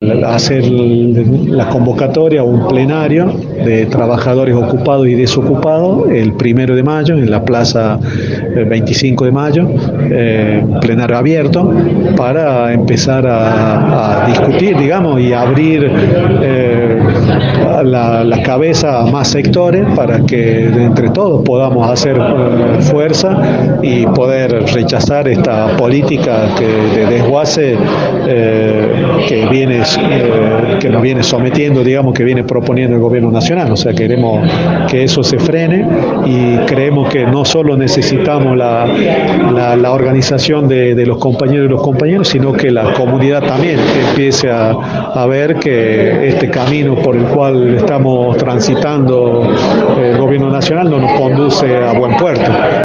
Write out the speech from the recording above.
hacer la convocatoria o un plenario de trabajadores ocupados y desocupados el 1 de mayo en la plaza 25 de mayo, plenario abierto, para empezar a discutir, digamos, y abrir la cabeza a más sectores para que entre todos podamos hacer fuerza y poder rechazar esta política de desguace que nos viene sometiendo, digamos, que viene proponiendo el gobierno nacional. O sea, queremos que eso se frene y creemos que no solo necesitamos la organización de los compañeros y los compañeros, sino que la comunidad también empiece a ver que este camino por el cual estamos transitando el gobierno nacional no nos conduce a buen puerto.